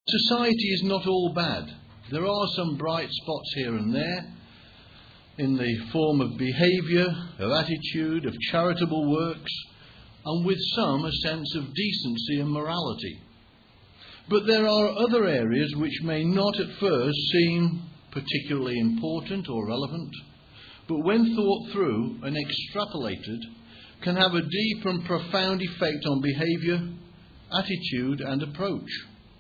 Society is not all bad. There are some bright spots here and there in the form of behaviour, of attitude, of charitable works, and with some a sense of decency and morality. But there are other areas which may not at first seem particularly important or relevant, but when thought through and extrapolated, can have a deep and profound effect on behaviour, attitude and approach.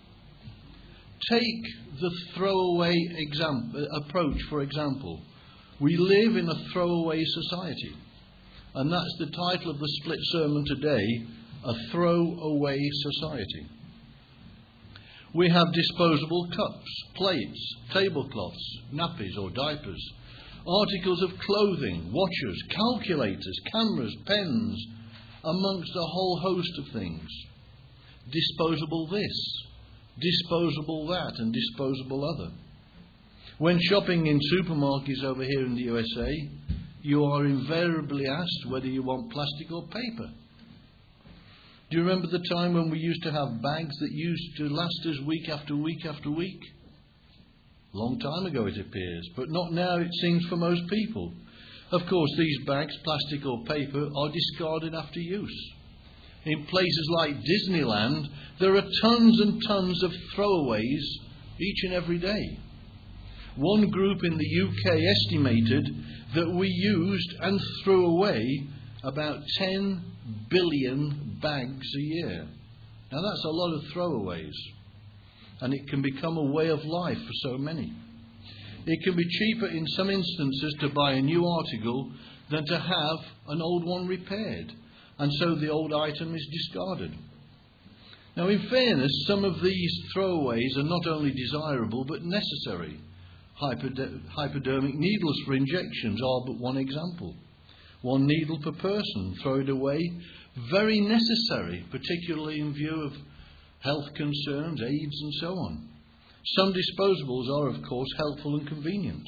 Take the throwaway approach, for example. We live in a throwaway society, and that's the title of the split sermon today, A Throwaway Society. We have disposable cups, plates, tablecloths, nappies or diapers, articles of clothing, watches, calculators, cameras, pens, amongst a whole host of things. Disposable this, disposable that, and disposable other. When shopping in supermarkets over here in the USA, you are invariably asked whether you want plastic or paper. Do you remember the time when we used to have bags that used to last us week after week after week? Long time ago it appears, but not now it seems for most people. Of course, these bags, plastic or paper, are discarded after use. In places like Disneyland, there are tons and tons of throwaways each and every day. One group in the UK estimated that we used and threw away about 10 billion bags a year. Now that's a lot of throwaways, and it can become a way of life for so many. It can be cheaper in some instances to buy a new article than to have an old one repaired, and so the old item is discarded. Now, in fairness, some of these throwaways are not only desirable but necessary. Hypodermic needles for injections are but one example. One needle per person, throw it away, very necessary, particularly in view of health concerns, AIDS and so on. Some disposables are, of course, helpful and convenient.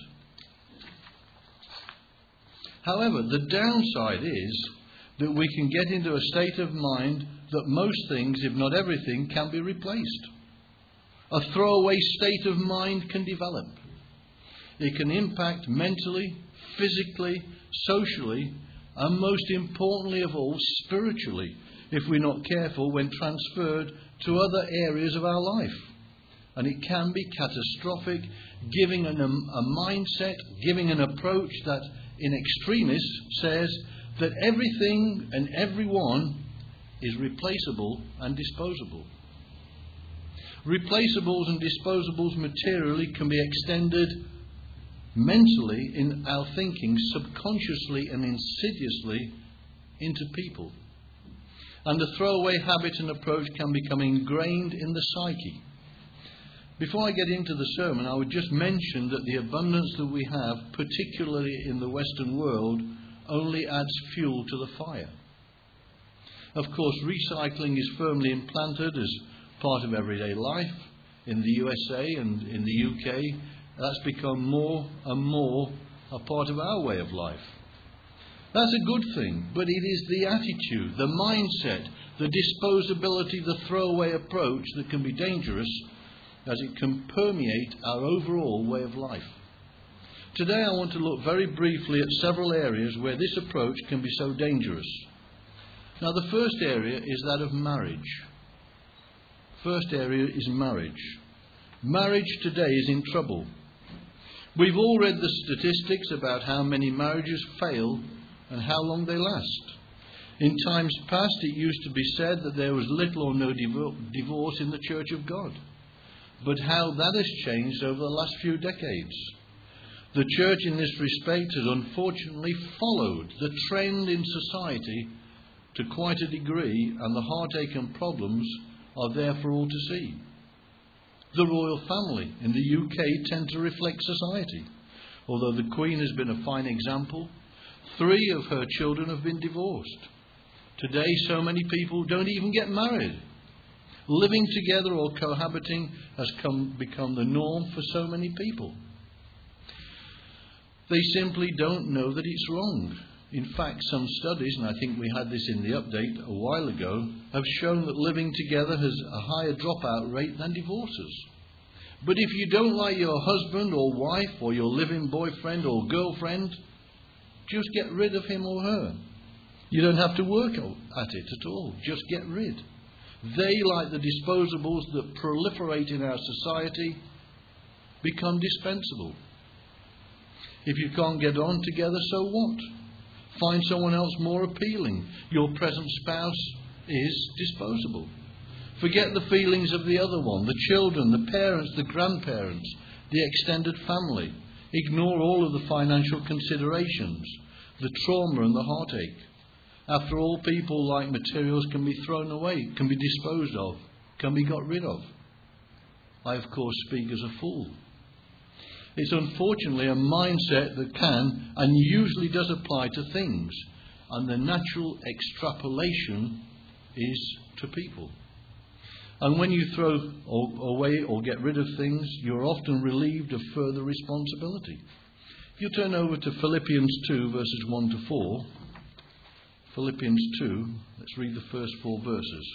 However, the downside is that we can get into a state of mind that most things, if not everything, can be replaced. A throwaway state of mind can develop. It can impact mentally, physically, socially, and most importantly of all, spiritually, if we're not careful when transferred to other areas of our life. And it can be catastrophic, giving a mindset, giving an approach that in extremis says that everything and everyone is replaceable and disposable. Replaceables and disposables materially can be extended mentally in our thinking, subconsciously and insidiously, into people. And the throwaway habit and approach can become ingrained in the psyche. Before I get into the sermon, I would just mention that the abundance that we have, particularly in the Western world, only adds fuel to the fire. Of course, recycling is firmly implanted as part of everyday life. In the USA and in the UK, that's become more and more a part of our way of life. That's a good thing, but it is the attitude, the mindset, the disposability, the throwaway approach that can be dangerous, as it can permeate our overall way of life. Today I want to look very briefly at several areas where this approach can be so dangerous. Now, the first area is that of marriage. First area is marriage. Marriage today is in trouble. We've all read the statistics about how many marriages fail and how long they last. In times past, it used to be said that there was little or no divorce in the Church of God. But how that has changed over the last few decades. The Church in this respect has unfortunately followed the trend in society to quite a degree, and the heartache and problems are there for all to see. The royal family in the UK tend to reflect society. Although the Queen has been a fine example, 3 of her children have been divorced. Today, so many people don't even get married. Living together or cohabiting has become the norm for so many people. They simply don't know that it's wrong. In fact, some studies, and I think we had this in the update a while ago, have shown that living together has a higher dropout rate than divorces. But if you don't like your husband or wife or your living boyfriend or girlfriend, just get rid of him or her. You don't have to work at it at all. Just get rid. They, like the disposables that proliferate in our society, become dispensable. If you can't get on together, so what? Find someone else more appealing. Your present spouse is disposable. Forget the feelings of the other one, the children, the parents, the grandparents, the extended family. Ignore all of the financial considerations, the trauma and the heartache. After all, people, like materials, can be thrown away, can be disposed of, can be got rid of. I, of course, speak as a fool. It's unfortunately a mindset that can and usually does apply to things, and the natural extrapolation is to people. And when you throw away or get rid of things, you're often relieved of further responsibility. If you turn over to Philippians 2, verses 1 to 4, Philippians 2, let's read the first 4 verses.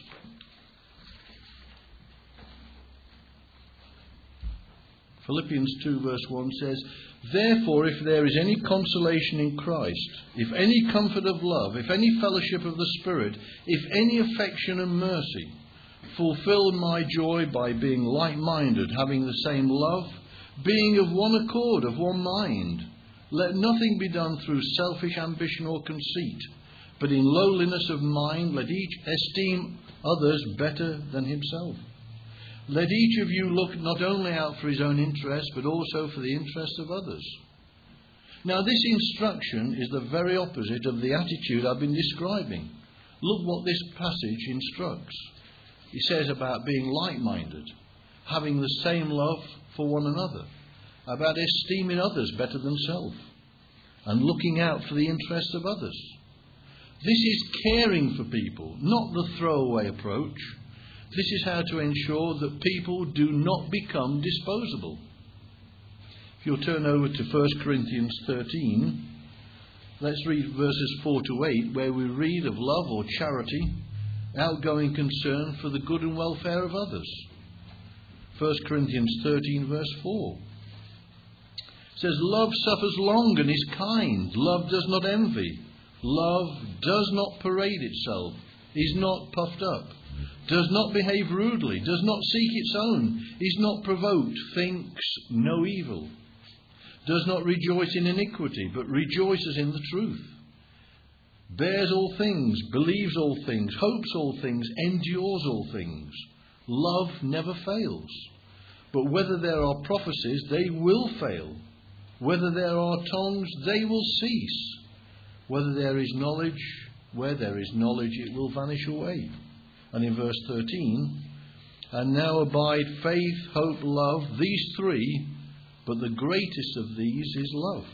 Philippians 2 verse 1 says, "Therefore, if there is any consolation in Christ, if any comfort of love, if any fellowship of the Spirit, if any affection and mercy, fulfill my joy by being like-minded, having the same love, being of one accord, of one mind. Let nothing be done through selfish ambition or conceit, but in lowliness of mind let each esteem others better than himself. Let each of you look not only out for his own interest, but also for the interest of others." Now, this instruction is the very opposite of the attitude I've been describing. Look what this passage instructs. He says about being like-minded, having the same love for one another, about esteeming others better than self, and looking out for the interests of others. This is caring for people, not the throwaway approach. This is how to ensure that people do not become disposable. If you'll turn over to 1 Corinthians 13, let's read verses 4 to 8, where we read of love or charity, outgoing concern for the good and welfare of others. 1 Corinthians 13, verse 4. It says, "Love suffers long and is kind. Love does not envy. Love does not parade itself, is not puffed up, does not behave rudely, does not seek its own, is not provoked, thinks no evil, does not rejoice in iniquity, but rejoices in the truth, bears all things, believes all things, hopes all things, endures all things. Love never fails. But whether there are prophecies, they will fail. Whether there are tongues, they will cease. Whether there is knowledge, where there is knowledge, it will vanish away." And in verse 13, "And now abide faith, hope, love, these three, but the greatest of these is love."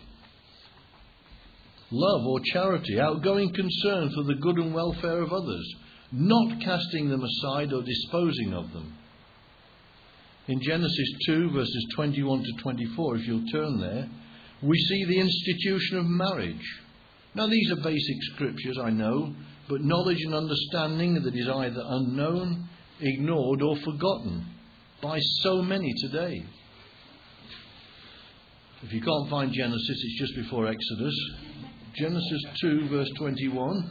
Love or charity, outgoing concern for the good and welfare of others, not casting them aside or disposing of them. In Genesis 2, verses 21 to 24, if you'll turn there, we see the institution of marriage. Now, these are basic scriptures, I know, but knowledge and understanding that is either unknown, ignored, or forgotten by so many today. If you can't find Genesis, it's just before Exodus. Genesis 2, verse 21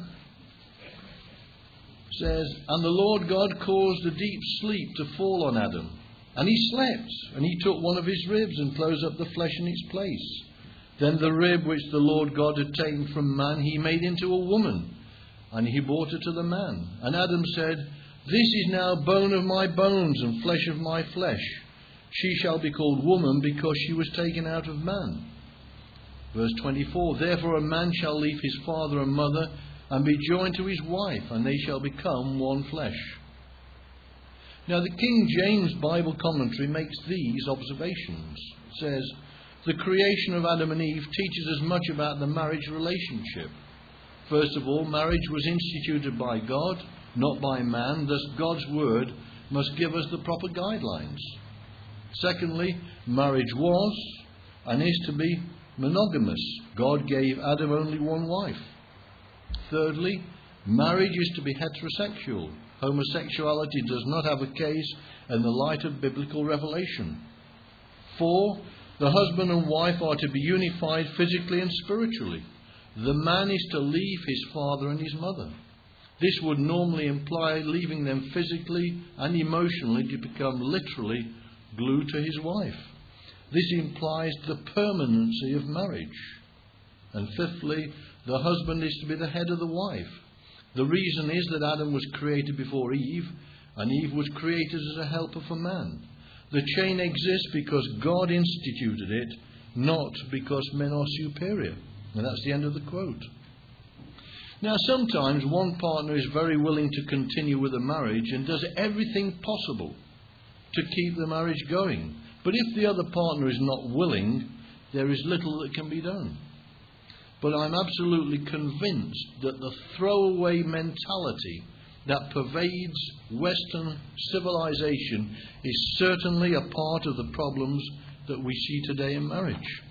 says, "And the Lord God caused a deep sleep to fall on Adam, and he slept, and he took one of his ribs and closed up the flesh in its place. Then the rib which the Lord God had taken from man, he made into a woman, and he brought her to the man. And Adam said, This is now bone of my bones and flesh of my flesh. She shall be called woman, because she was taken out of man." Verse 24, "Therefore a man shall leave his father and mother, and be joined to his wife, and they shall become one flesh." Now, the King James Bible commentary makes these observations. It says, "The creation of Adam and Eve teaches us much about the marriage relationship. First of all, marriage was instituted by God, not by man. Thus, God's word must give us the proper guidelines. Secondly, marriage was and is to be monogamous. God gave Adam only one wife. Thirdly, marriage is to be heterosexual. Homosexuality does not have a case in the light of biblical revelation. 4, the husband and wife are to be unified physically and spiritually. The man is to leave his father and his mother. This would normally imply leaving them physically and emotionally to become literally glued to his wife. This implies the permanency of marriage. And fifthly, the husband is to be the head of the wife. The reason is that Adam was created before Eve, and Eve was created as a helper for man. The chain exists because God instituted it, not because men are superior. And that's the end of the quote. Now, sometimes one partner is very willing to continue with a marriage and does everything possible to keep the marriage going. But if the other partner is not willing, there is little that can be done. But I'm absolutely convinced that the throwaway mentality that pervades Western civilization is certainly a part of the problems that we see today in marriage.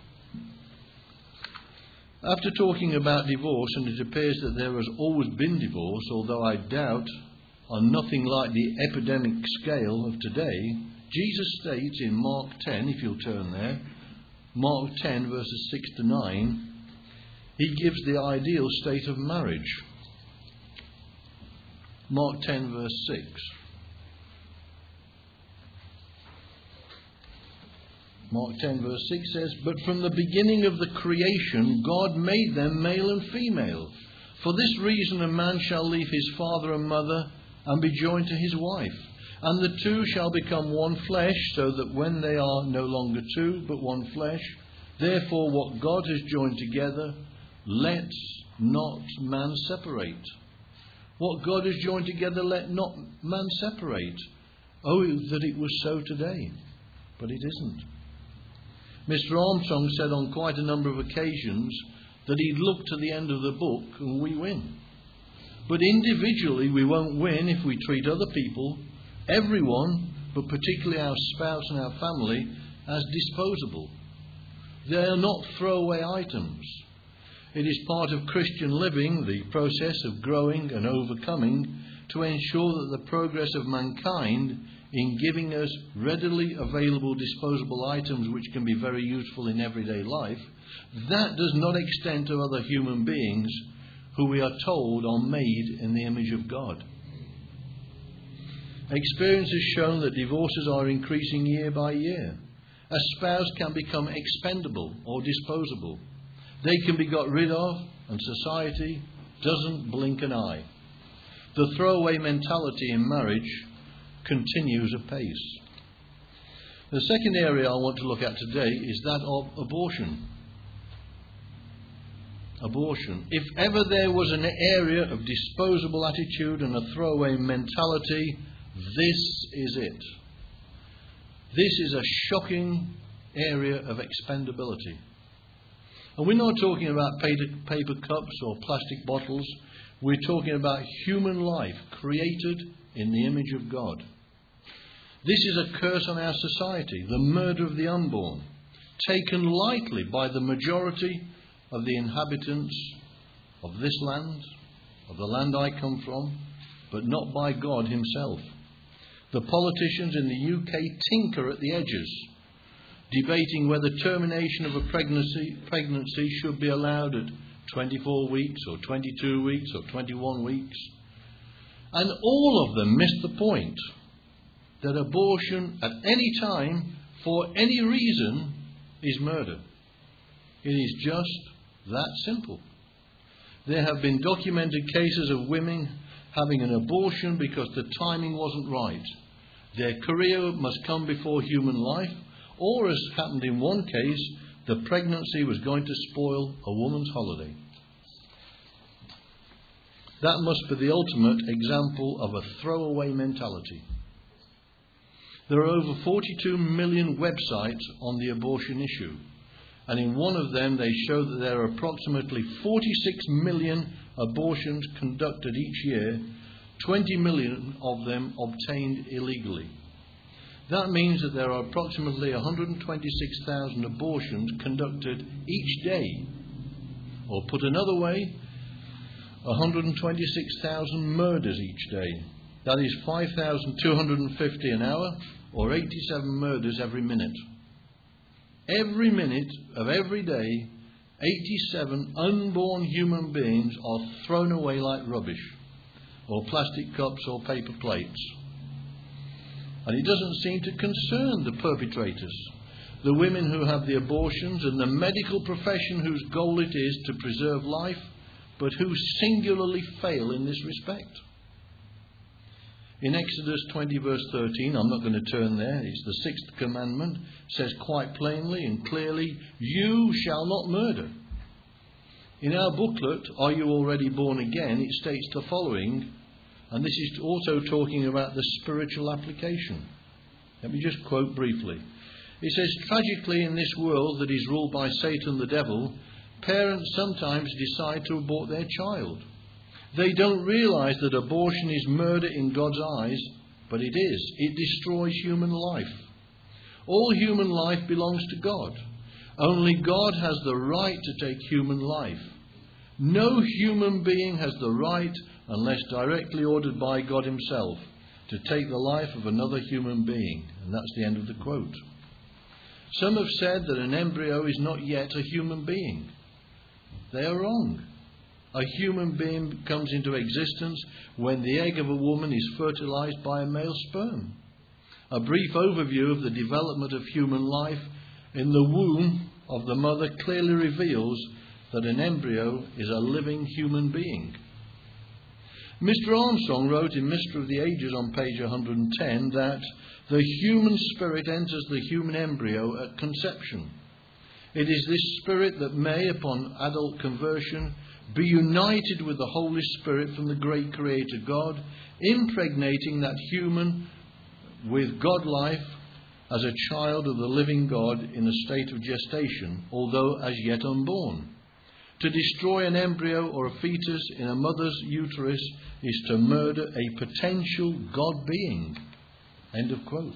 After talking about divorce, and it appears that there has always been divorce, although I doubt on nothing like the epidemic scale of today, Jesus states in Mark 10, if you'll turn there, Mark 10 verses 6 to 9, he gives the ideal state of marriage. Mark 10 verse 6. Mark 10 verse 6 says, "But from the beginning of the creation God made them male and female. For this reason a man shall leave his father and mother and be joined to his wife. And the two shall become one flesh, so that when they are no longer two, but one flesh. Therefore what God has joined together, let not man separate." What God has joined together, let not man separate. Oh, that it was so today. But it isn't. Mr. Armstrong said on quite a number of occasions that he'd look to the end of the book and we win. But individually we won't win if we treat other people, everyone, but particularly our spouse and our family, as disposable. They are not throwaway items. It is part of Christian living, the process of growing and overcoming, to ensure that the progress of mankind in giving us readily available disposable items which can be very useful in everyday life, that does not extend to other human beings who we are told are made in the image of God. Experience has shown that divorces are increasing year by year. A spouse can become expendable or disposable. They can be got rid of, and society doesn't blink an eye. The throwaway mentality in marriage continues apace. The second area I want to look at today is that of abortion. Abortion. If ever there was an area of disposable attitude and a throwaway mentality, this is it. This is a shocking area of expendability. And we're not talking about paper cups or plastic bottles. We're talking about human life created in the image of God. This is a curse on our society, the murder of the unborn, taken lightly by the majority of the inhabitants of this land, of the land I come from, but not by God himself. The politicians in the UK tinker at the edges, debating whether termination of a pregnancy should be allowed at 24 weeks or 22 weeks or 21 weeks. And all of them miss the point that abortion at any time, for any reason, is murder. It is just that simple. There have been documented cases of women having an abortion because the timing wasn't right. Their career must come before human life, or as happened in one case, the pregnancy was going to spoil a woman's holiday. That must be the ultimate example of a throwaway mentality. There are over 42 million websites on the abortion issue, and in one of them they show that there are approximately 46 million abortions conducted each year, 20 million of them obtained illegally. That means that there are approximately 126,000 abortions conducted each day. Or put another way, 126,000 murders each day. That is 5,250 an hour, or 87 murders every minute. Every minute of every day, 87 unborn human beings are thrown away like rubbish, or plastic cups or paper plates. And it doesn't seem to concern the perpetrators, the women who have the abortions, and the medical profession whose goal it is to preserve life, but who singularly fail in this respect. In Exodus 20 verse 13, I'm not going to turn there, it's the 6th commandment, says quite plainly and clearly, "You shall not murder." In our booklet, Are You Already Born Again? It states the following, and this is also talking about the spiritual application. Let me just quote briefly. It says, "Tragically, in this world that is ruled by Satan the devil, parents sometimes decide to abort their child. They don't realise that abortion is murder in God's eyes, but it is. It destroys human life. All human life belongs to God. Only God has the right to take human life. No human being has the right, unless directly ordered by God himself, to take the life of another human being." And that's the end of the quote. Some have said that an embryo is not yet a human being. They are wrong. A human being comes into existence when the egg of a woman is fertilized by a male sperm. A brief overview of the development of human life in the womb of the mother clearly reveals that an embryo is a living human being. Mr. Armstrong wrote in Mystery of the Ages on page 110 that the human spirit enters the human embryo at conception. It is this spirit that may, upon adult conversion, be united with the Holy Spirit from the great Creator God, impregnating that human with God life as a child of the living God in a state of gestation, although as yet unborn. To destroy an embryo or a fetus in a mother's uterus is to murder a potential God being. End of quote.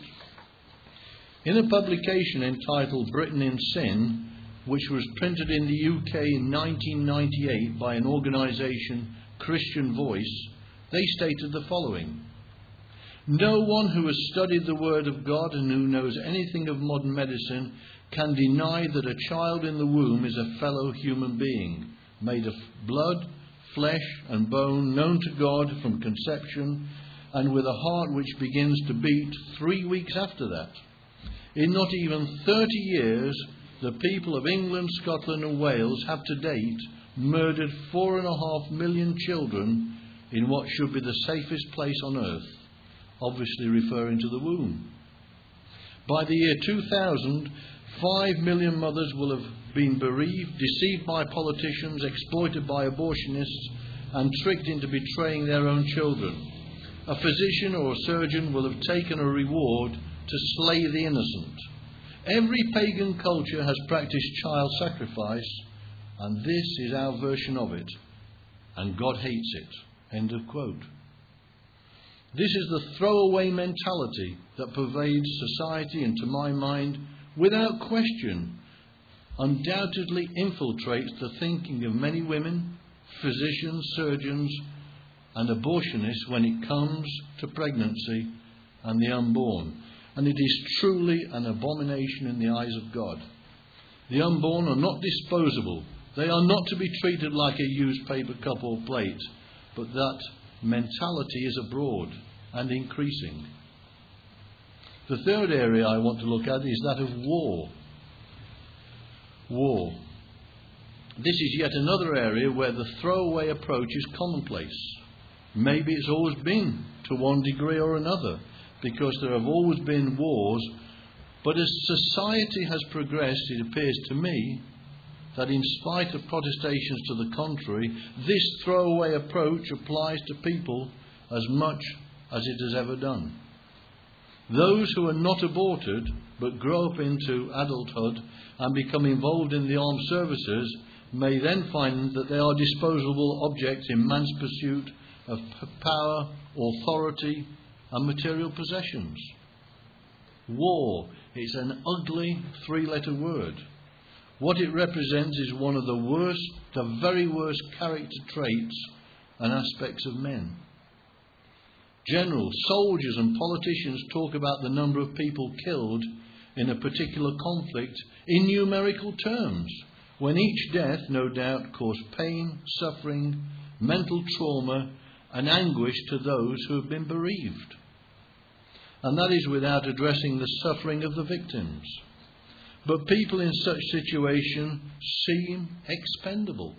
In a publication entitled Britain in Sin, which was printed in the UK in 1998 by an organisation, Christian Voice, they stated the following: "No one who has studied the Word of God and who knows anything of modern medicine can deny that a child in the womb is a fellow human being, made of blood, flesh and bone, known to God from conception, and with a heart which begins to beat 3 weeks after that. In not even 30 years, the people of England, Scotland and Wales have to date murdered 4.5 million children in what should be the safest place on earth," obviously referring to the womb. By the year 2000, 5 million mothers will have been bereaved, deceived by politicians, exploited by abortionists and tricked into betraying their own children. A physician or a surgeon will have taken a reward to slay the innocent. Every pagan culture has practiced child sacrifice, and this is our version of it, and God hates it. End of quote. This is the throwaway mentality that pervades society and, to my mind, without question, undoubtedly infiltrates the thinking of many women, physicians, surgeons and abortionists when it comes to pregnancy and the unborn. And it is truly an abomination in the eyes of God. The unborn are not disposable. They are not to be treated like a used paper cup or plate, but that mentality is abroad and increasing. The third area I want to look at is that of war. War. This is yet another area where the throwaway approach is commonplace. Maybe it's always been to one degree or another, because there have always been wars, but as society has progressed, it appears to me that in spite of protestations to the contrary, this throwaway approach applies to people as much as it has ever done. Those who are not aborted but grow up into adulthood and become involved in the armed services may then find that they are disposable objects in man's pursuit of power, authority and material possessions. War is an ugly 3-letter word. What it represents is one of the worst, the very worst character traits and aspects of men. Generals, soldiers and politicians talk about the number of people killed in a particular conflict in numerical terms, when each death no doubt caused pain, suffering, mental trauma and anguish to those who have been bereaved. And that is without addressing the suffering of the victims. But people in such situation seem expendable.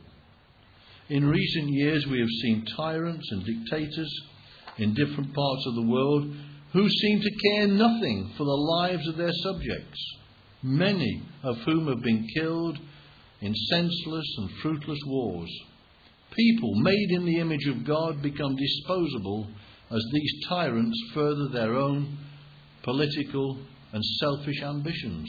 In recent years we have seen tyrants and dictators in different parts of the world who seem to care nothing for the lives of their subjects, many of whom have been killed in senseless and fruitless wars. People made in the image of God become disposable as these tyrants further their own political and selfish ambitions.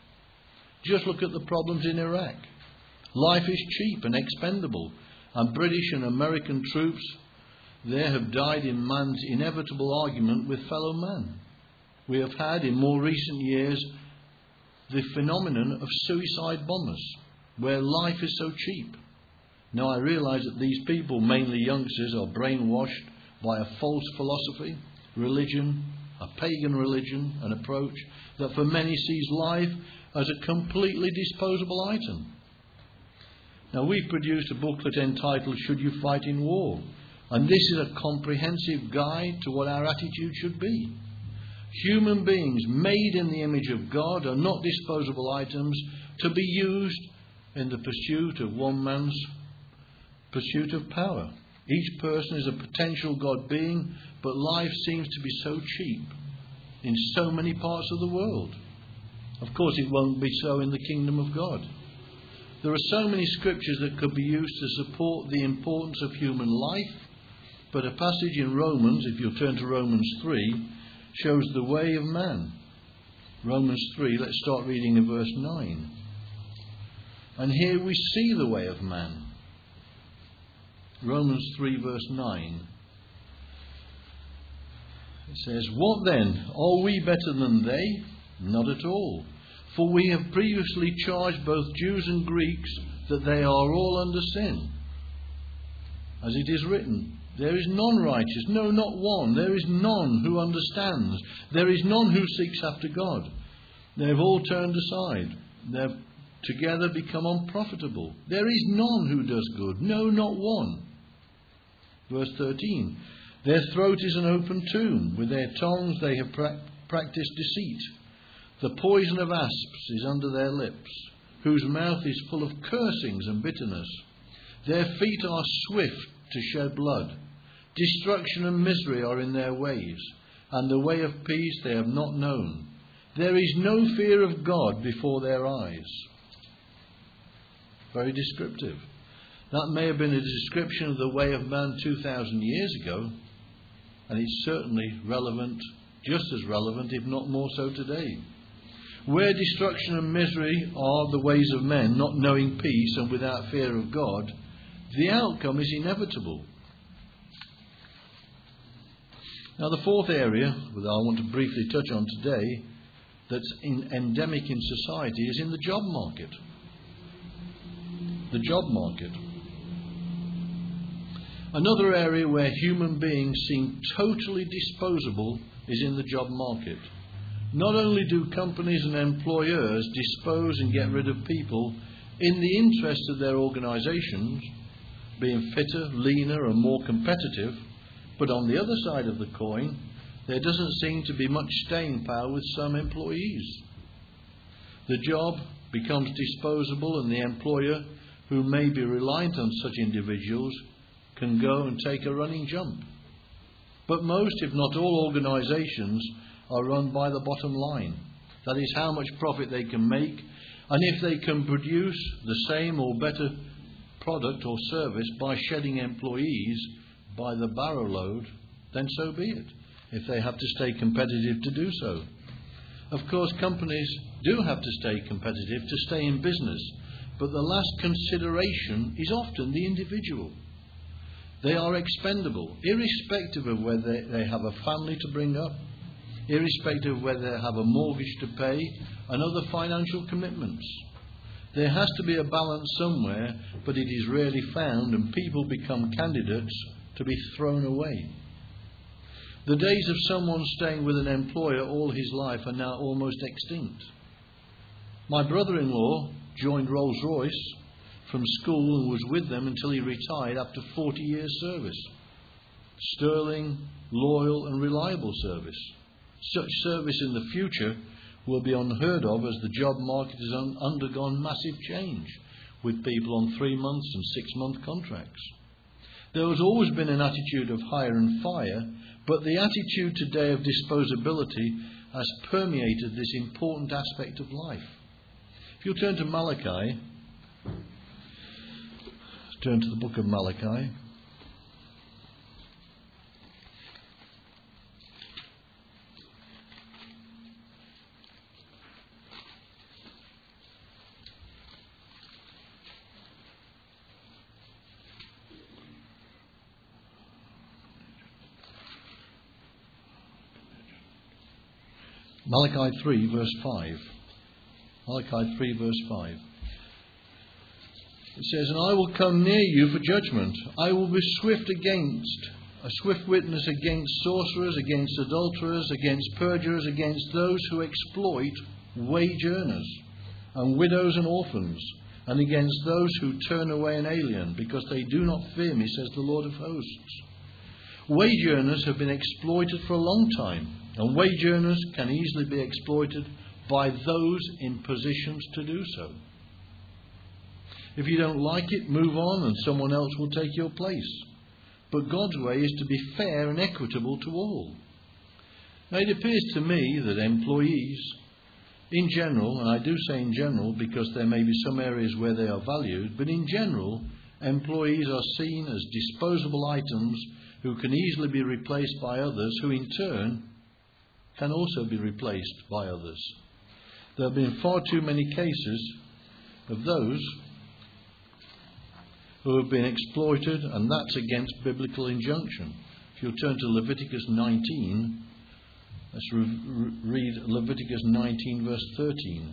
Just look at the problems in Iraq. Life is cheap and expendable, and British and American troops there have died in man's inevitable argument with fellow man. We have had in more recent years the phenomenon of suicide bombers, where life is so cheap. Now I realise that these people, mainly youngsters, are brainwashed by a false philosophy, religion, a pagan religion, an approach that for many sees life as a completely disposable item. Now we've produced a booklet entitled Should You Fight in War? And this is a comprehensive guide to what our attitude should be. Human beings made in the image of God are not disposable items to be used in the pursuit of one man's pursuit of power. Each person is a potential God being, but life seems to be so cheap in so many parts of the world. Of course, it won't be so in the kingdom of God. There are so many scriptures that could be used to support the importance of human life, but a passage in Romans, if you'll turn to Romans 3, shows the way of man. Romans 3, let's start reading in verse 9. And here we see the way of man. Romans 3 verse 9. It says, What then? Are we better than they? Not at all. For we have previously charged both Jews and Greeks that they are all under sin. As it is written, there is none righteous, no, not one. There is none who understands. There is none who seeks after God. They have all turned aside. They have together become unprofitable. There is none who does good, no, not one. Verse 13. Their throat is an open tomb. With their tongues they have practiced deceit. The poison of asps is under their lips, whose mouth is full of cursings and bitterness. Their feet are swift to shed blood. Destruction and misery are in their ways, and the way of peace they have not known. There is no fear of God before their eyes. Very descriptive. That may have been a description of the way of man 2,000 years ago, and it's certainly relevant, just as relevant, if not more so today. Where destruction and misery are the ways of men, not knowing peace and without fear of God, the outcome is inevitable. Now the fourth area that I want to briefly touch on today that's endemic in society is in the job market. The job market. Another area where human beings seem totally disposable is in the job market. Not only do companies and employers dispose and get rid of people in the interest of their organisations, being fitter, leaner and more competitive, but on the other side of the coin, there doesn't seem to be much staying power with some employees. The job becomes disposable and the employer, who may be reliant on such individuals, can go and take a running jump. But most, if not all, organisations are run by the bottom line. That is how much profit they can make, and if they can produce the same or better product or service by shedding employees by the barrow load, then so be it, if they have to stay competitive to do so. Of course, companies do have to stay competitive to stay in business, but the last consideration is often the individual. They are expendable, irrespective of whether they have a family to bring up, irrespective of whether they have a mortgage to pay and other financial commitments. There has to be a balance somewhere, but it is rarely found, and people become candidates to be thrown away. The days of someone staying with an employer all his life are now almost extinct. My brother-in-law joined Rolls-Royce from school and was with them until he retired after 40 years' service. Sterling, loyal and reliable service. Such service in the future will be unheard of, as the job market has undergone massive change, with people on 3 months and 6 month contracts. There has always been an attitude of hire and fire, but the attitude today of disposability has permeated this important aspect of life. If you'll turn to Malachi, turn to the book of Malachi. Malachi 3 verse 5. Malachi 3 verse 5. It says, "And I will come near you for judgment. I will be a swift witness against sorcerers, against adulterers, against perjurers, against those who exploit wage earners, and widows and orphans, and against those who turn away an alien, because they do not fear me, says the Lord of hosts." Wage earners have been exploited for a long time, and wage earners can easily be exploited by those in positions to do so. If you don't like it, move on and someone else will take your place. But God's way is to be fair and equitable to all. Now, it appears to me that employees, in general, and I do say in general because there may be some areas where they are valued, but in general, employees are seen as disposable items who can easily be replaced by others, who in turn can also be replaced by others. There have been far too many cases of those who have been exploited, and that's against biblical injunction. If you'll turn to Leviticus 19, let's read Leviticus 19 verse 13.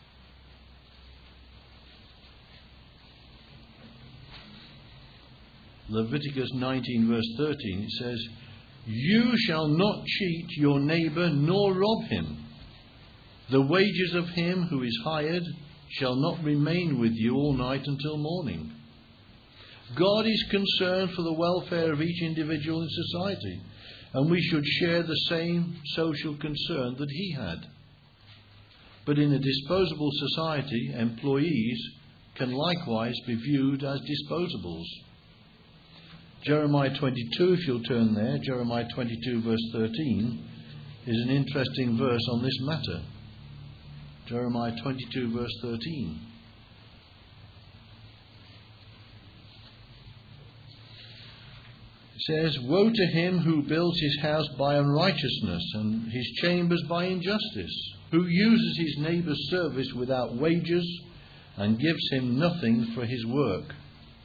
Leviticus 19 verse 13, it says, "You shall not cheat your neighbour nor rob him. The wages of him who is hired shall not remain with you all night until morning." God is concerned for the welfare of each individual in society, and we should share the same social concern that he had. But in a disposable society, employees can likewise be viewed as disposables. Jeremiah 22, if you'll turn there, Jeremiah 22 verse 13 is an interesting verse on this matter. Jeremiah 22 verse 13. It says, "Woe to him who builds his house by unrighteousness and his chambers by injustice, who uses his neighbour's service without wages and gives him nothing for his work."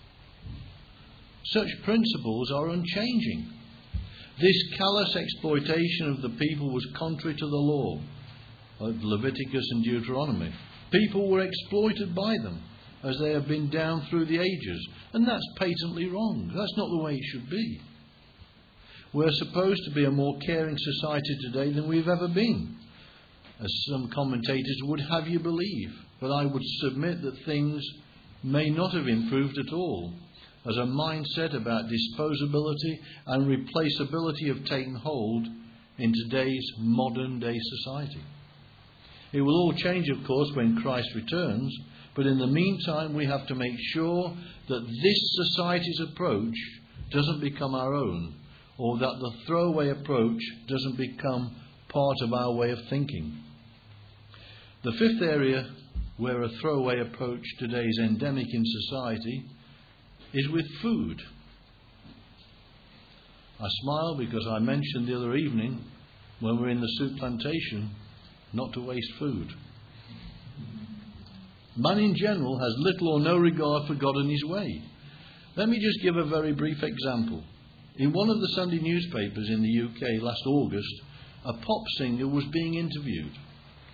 Such principles are unchanging. This callous exploitation of the people was contrary to the law of Leviticus and Deuteronomy. People were exploited by them, as they have been down through the ages, and that's patently wrong. That's not the way it should be. We're supposed to be a more caring society today than we've ever been, as some commentators would have you believe, but I would submit that things may not have improved at all, as a mindset about disposability and replaceability have taken hold in today's modern day society. It will all change, of course, when Christ returns, but in the meantime we have to make sure that this society's approach doesn't become our own, or that the throwaway approach doesn't become part of our way of thinking. The fifth area where a throwaway approach today is endemic in society is with food. I smile because I mentioned the other evening when we were in the soup plantation not to waste food. Man in general has little or no regard for God and his way. Let me just give a very brief example. In one of the Sunday newspapers in the UK last August, a pop singer was being interviewed.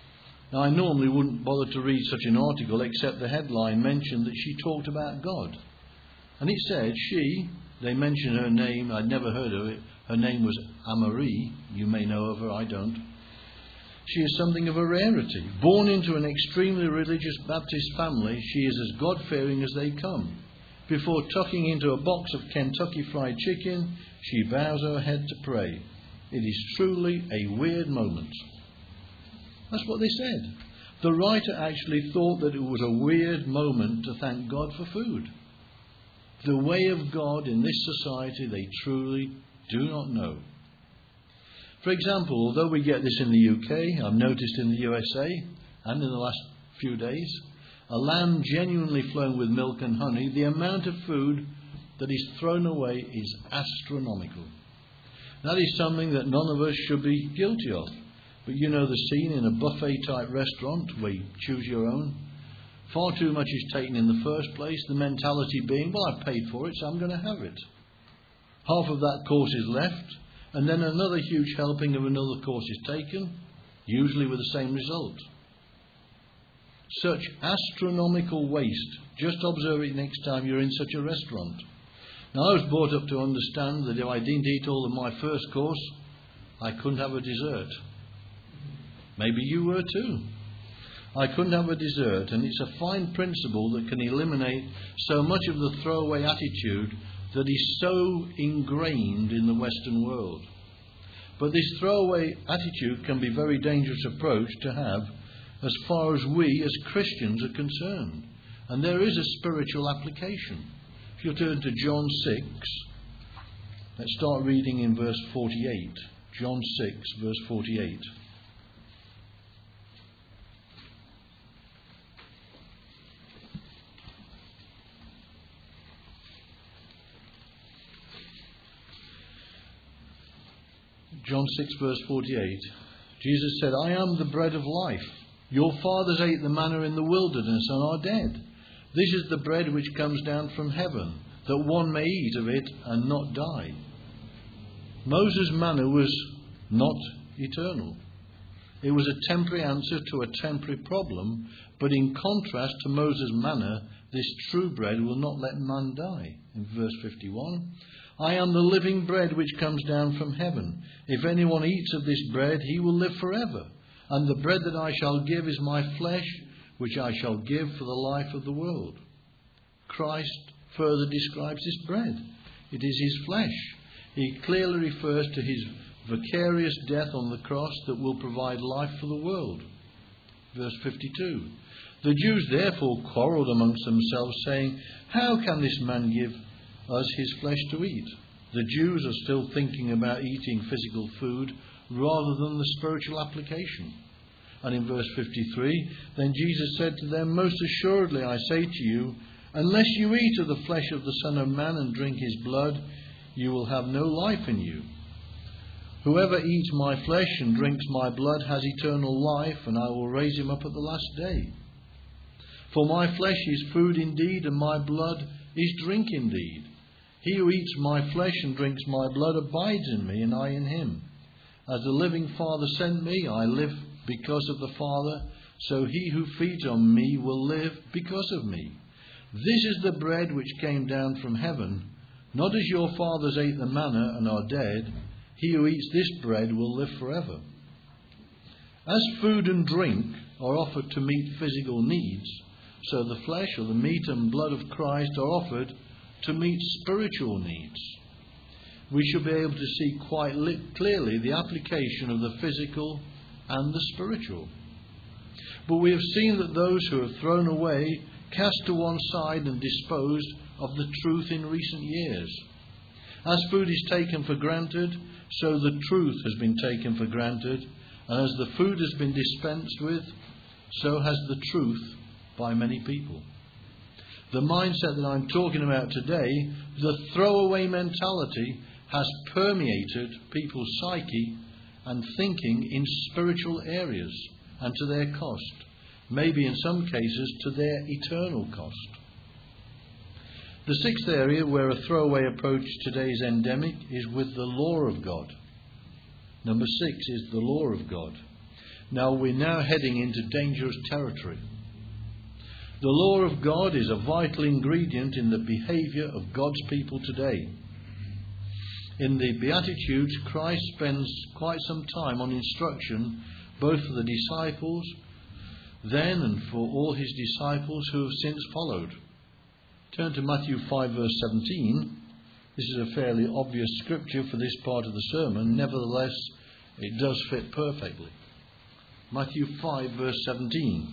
Now, I normally wouldn't bother to read such an article except the headline mentioned that she talked about God. And it said they mentioned her name, I'd never heard of it, her name was Amarie, you may know of her, I don't. She is something of a rarity. Born into an extremely religious Baptist family, she is as God-fearing as they come. Before tucking into a box of Kentucky Fried Chicken, she bows her head to pray. It is truly a weird moment. That's what they said. The writer actually thought that it was a weird moment to thank God for food. The way of God in this society they truly do not know. For example, although we get this in the UK, I've noticed in the USA and in the last few days, a land genuinely flowing with milk and honey, the amount of food that is thrown away is astronomical. That is something that none of us should be guilty of. But you know the scene in a buffet-type restaurant where you choose your own. Far too much is taken in the first place, the mentality being, well, I paid for it, so I'm going to have it. Half of that course is left, and then another huge helping of another course is taken, usually with the same result. Such astronomical waste. Just observe it next time you're in such a restaurant. Now, I was brought up to understand that if I didn't eat all of my first course, I couldn't have a dessert. Maybe you were too. I couldn't have a dessert, and it's a fine principle that can eliminate so much of the throwaway attitude that is so ingrained in the Western world. But this throwaway attitude can be a very dangerous approach to have as far as we as Christians are concerned. And there is a spiritual application. If you turn to John 6, let's start reading in verse 48. John 6, verse 48. John 6, verse 48. Jesus said, I am the bread of life. Your fathers ate the manna in the wilderness and are dead. This is the bread which comes down from heaven, that one may eat of it and not die. Moses' manna was not eternal. It was a temporary answer to a temporary problem, but in contrast to Moses' manna, this true bread will not let man die. In verse 51, I am the living bread which comes down from heaven. If anyone eats of this bread, he will live forever. And the bread that I shall give is my flesh, which I shall give for the life of the world. Christ further describes this bread. It is his flesh. He clearly refers to his vicarious death on the cross that will provide life for the world. Verse 52. The Jews therefore quarrelled amongst themselves, saying, how can this man give us his flesh to eat? The Jews are still thinking about eating physical food rather than the spiritual application. And in verse 53, then Jesus said to them, most assuredly I say to you, unless you eat of the flesh of the Son of Man and drink his blood, you will have no life in you. Whoever eats my flesh and drinks my blood has eternal life, and I will raise him up at the last day. For my flesh is food indeed, and my blood is drink indeed. He who eats my flesh and drinks my blood abides in me, and I in him. As the living Father sent me, I live because of the Father, so he who feeds on me will live because of me. This is the bread which came down from heaven, not as your fathers ate the manna and are dead. He who eats this bread will live forever. As food and drink are offered to meet physical needs, so the flesh or the meat and blood of Christ are offered to meet spiritual needs. We should be able to see quite clearly the application of the physical and the spiritual. But we have seen that those who have thrown away, cast to one side and disposed of the truth in recent years. As food is taken for granted, so the truth has been taken for granted, and as the food has been dispensed with, so has the truth by many people. The mindset that I'm talking about today, the throwaway mentality, has permeated people's psyche and thinking in spiritual areas, and to their cost, maybe in some cases to their eternal cost. The sixth area where a throwaway approach today is endemic is with the law of God. Number 6 is the law of God. Now we're heading into dangerous territory. The law of God is a vital ingredient in the behaviour of God's people today. In the Beatitudes, Christ spends quite some time on instruction, both for the disciples then and for all his disciples who have since followed. Turn to Matthew 5 verse 17. This is a fairly obvious scripture for this part of the sermon. Nevertheless, it does fit perfectly. Matthew 5 verse 17.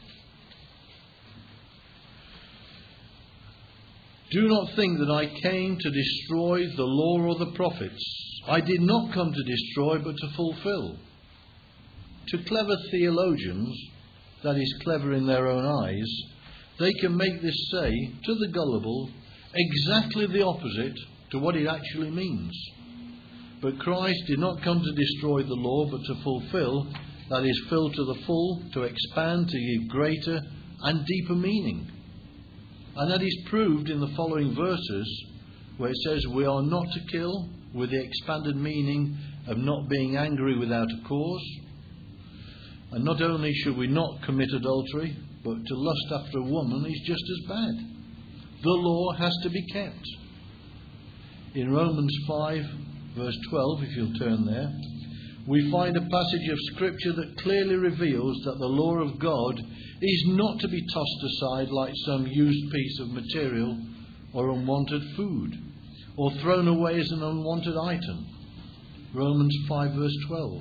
Do not think that I came to destroy the law or the prophets. I did not come to destroy, but to fulfill. To clever theologians, that is, clever in their own eyes, they can make this say, to the gullible, exactly the opposite to what it actually means. But Christ did not come to destroy the law, but to fulfill, that is, fill to the full, to expand, to give greater and deeper meaning. And that is proved in the following verses, where it says, we are not to kill, with the expanded meaning of not being angry without a cause. And not only should we not commit adultery, but to lust after a woman is just as bad. The law has to be kept. In Romans 5 verse 12, if you'll turn there, we find a passage of Scripture that clearly reveals that the law of God is not to be tossed aside like some used piece of material or unwanted food, or thrown away as an unwanted item. Romans 5 verse 12.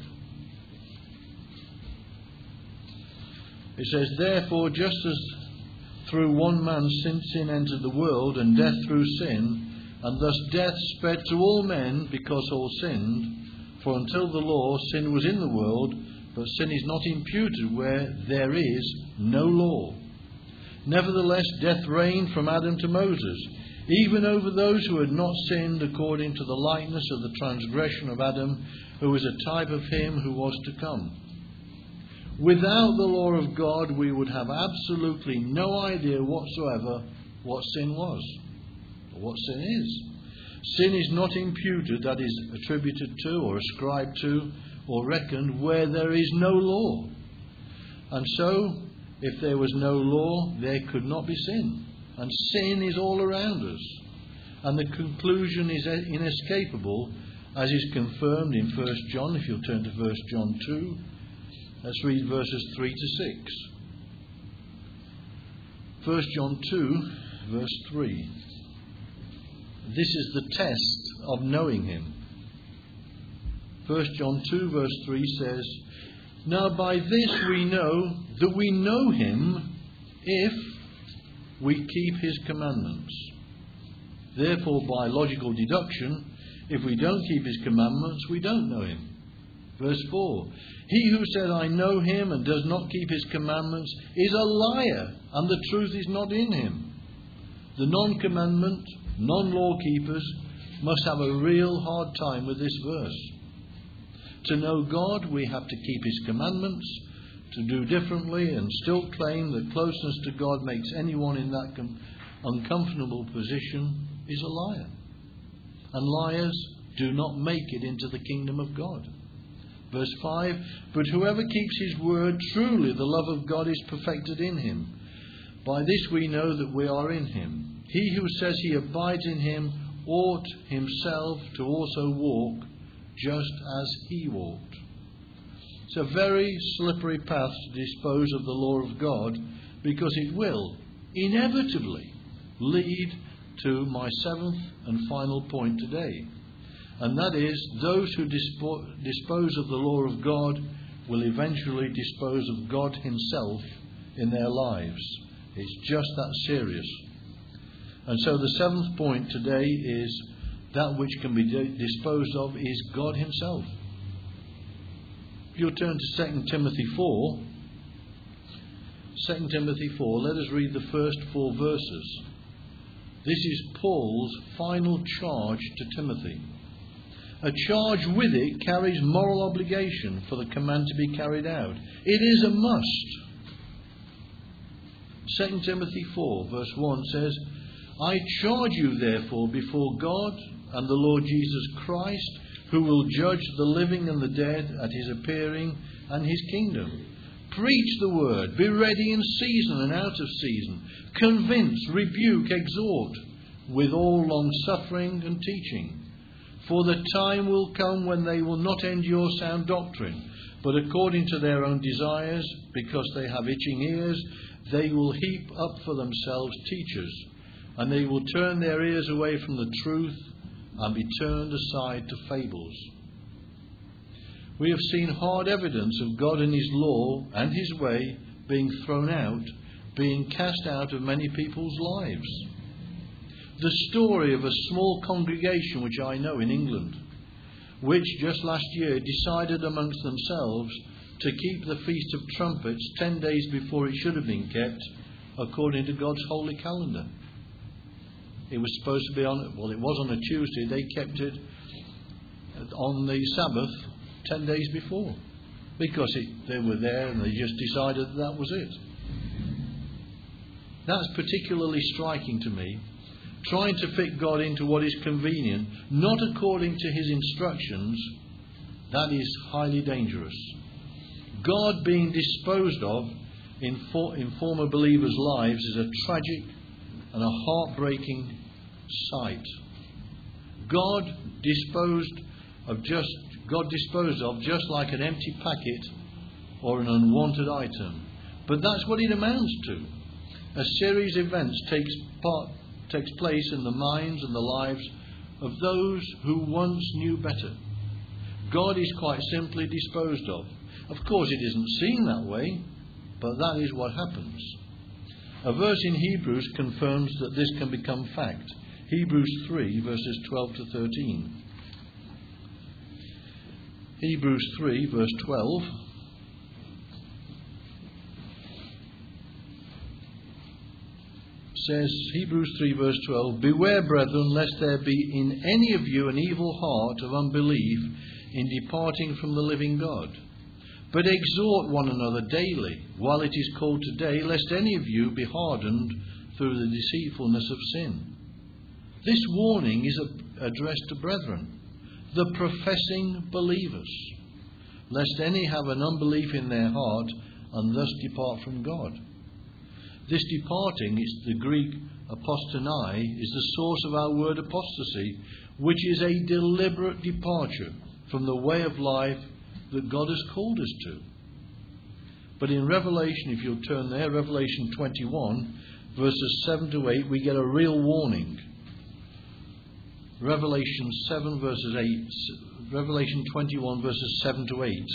It says, therefore, just as through one man sin entered the world, and death through sin, and thus death spread to all men because all sinned, for until the law, sin was in the world, but sin is not imputed where there is no law. Nevertheless, death reigned from Adam to Moses, even over those who had not sinned according to the likeness of the transgression of Adam, who was a type of him who was to come. Without the law of God, we would have absolutely no idea whatsoever what sin was, or what sin is. Sin is not imputed, that is, attributed to or ascribed to or reckoned where there is no law. And so, if there was no law, there could not be sin. And sin is all around us. And the conclusion is inescapable, as is confirmed in 1 John, if you'll turn to 1 John 2. Let's read verses 3 to 6. 1 John 2, verse 3. This is the test of knowing him. 1 John 2 verse 3 says, now by this we know that we know him if we keep his commandments. Therefore, by logical deduction, if we don't keep his commandments, we don't know him. Verse 4, he who said, I know him, and does not keep his commandments is a liar, and the truth is not in him. The non-commandment, non-law keepers must have a real hard time with this verse. To know God, we have to keep his commandments. To do differently and still claim that closeness to God makes anyone in that uncomfortable position is a liar. And liars do not make it into the kingdom of God. Verse 5, but whoever keeps his word, truly the love of God is perfected in him. By this we know that we are in him. He who says he abides in him ought himself to also walk just as he walked. It's a very slippery path to dispose of the law of God, because it will inevitably lead to my seventh and final point today. And that is, those who dispose of the law of God will eventually dispose of God himself in their lives. It's just that serious. And so the seventh point today is that which can be disposed of is God himself. If you'll turn to 2 Timothy 4. 2 Timothy 4, let us read the first 4 verses. This is Paul's final charge to Timothy. A charge with it carries moral obligation for the command to be carried out. It is a must. 2 Timothy 4 verse 1 says, I charge you therefore before God and the Lord Jesus Christ, who will judge the living and the dead at his appearing and his kingdom. Preach the word. Be ready in season and out of season. Convince, rebuke, exhort with all long-suffering and teaching. For the time will come when they will not endure sound doctrine, but according to their own desires, because they have itching ears, they will heap up for themselves teachers, and they will turn their ears away from the truth and be turned aside to fables. We have seen hard evidence of God and his law and his way being thrown out, being cast out of many people's lives. The story of a small congregation which I know in England, which just last year decided amongst themselves to keep the Feast of Trumpets 10 days before it should have been kept, according to God's holy calendar. It was supposed to be it was on a Tuesday. They kept it on the Sabbath 10 days before, because they were there and they just decided that was it. That's particularly striking to me. Trying to fit God into what is convenient, not according to his instructions, that is highly dangerous. God being disposed of in former believers' lives is a tragic and a heartbreaking sight. God disposed of just like an empty packet or an unwanted item. But that's what it amounts to. A series of events takes place in the minds and the lives of those who once knew better. God is quite simply disposed of. Of course, it isn't seen that way, but that is what happens. A verse in Hebrews confirms that this can become fact. Hebrews 3, verses 12 to 13. Hebrews 3, verse 12. Says, Hebrews 3 verse 12, "Beware, brethren, lest there be in any of you an evil heart of unbelief in departing from the living God. But exhort one another daily, while it is called today, lest any of you be hardened through the deceitfulness of sin." This warning is addressed to brethren, the professing believers, lest any have an unbelief in their heart and thus depart from God. This departing, the Greek apostonai, is the source of our word apostasy, which is a deliberate departure from the way of life that God has called us to. But in Revelation, if you'll turn there, Revelation 21, verses 7 to 8, we get a real warning. Revelation 21, verses 7 to 8.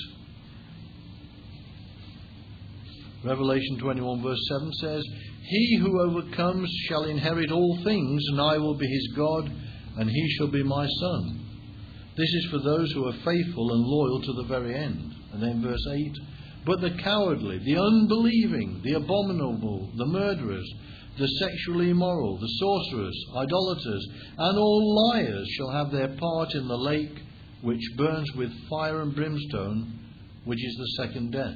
Revelation 21 verse 7 says, "He who overcomes shall inherit all things, and I will be his God, and he shall be my son." This is for those who are faithful and loyal to the very end. And then verse 8, "But the cowardly, the unbelieving, the abominable, the murderers, the sexually immoral, the sorcerers, idolaters, and all liars shall have their part in the lake which burns with fire and brimstone, which is the second death."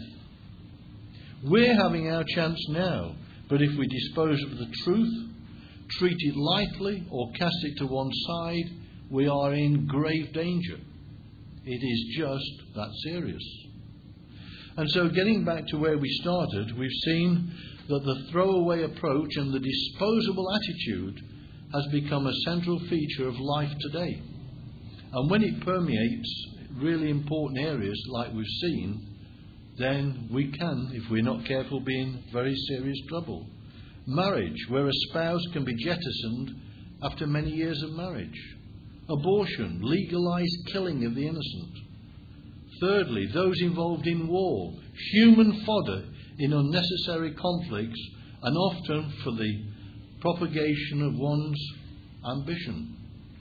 We're having our chance now, but if we dispose of the truth, treat it lightly, or cast it to one side, we are in grave danger. It is just that serious. And so, getting back to where we started, we've seen that the throwaway approach and the disposable attitude has become a central feature of life today. And when it permeates really important areas like we've seen, then we can, if we're not careful, be in very serious trouble. Marriage, where a spouse can be jettisoned after many years of marriage. Abortion, legalized killing of the innocent. Thirdly, those involved in war, human fodder in unnecessary conflicts, and often for the propagation of one's ambition.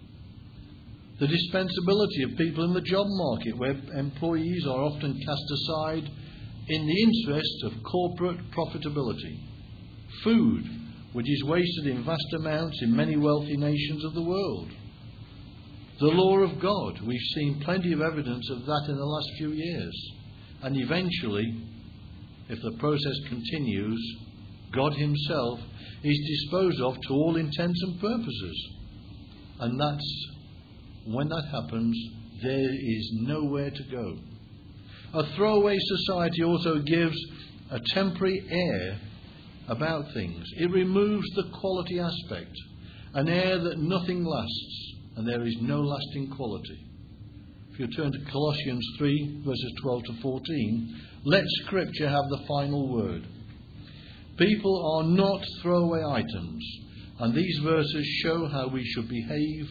The dispensability of people in the job market, where employees are often cast aside in the interest of corporate profitability. Food, which is wasted in vast amounts in many wealthy nations of the world. The law of God, we've seen plenty of evidence of that in the last few years. And eventually, if the process continues, God himself is disposed of to all intents and purposes. And when that happens, there is nowhere to go. A throwaway society also gives a temporary air about things. It removes the quality aspect, an air that nothing lasts, and there is no lasting quality. If you turn to Colossians 3, verses 12 to 14, let Scripture have the final word. People are not throwaway items, and these verses show how we should behave.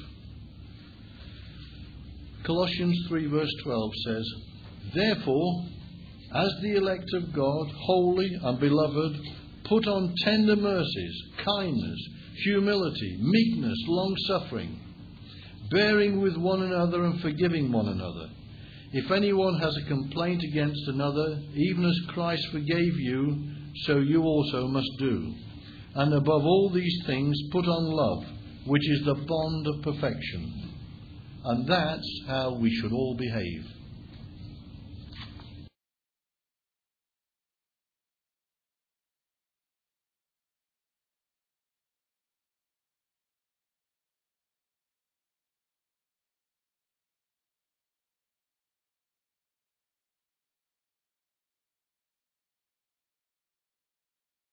Colossians 3, verse 12 says, therefore, as the elect of God, holy and beloved, put on tender mercies, kindness, humility, meekness, long-suffering, bearing with one another and forgiving one another. If anyone has a complaint against another, even as Christ forgave you, so you also must do. And above all these things, put on love, which is the bond of perfection. And that's how we should all behave.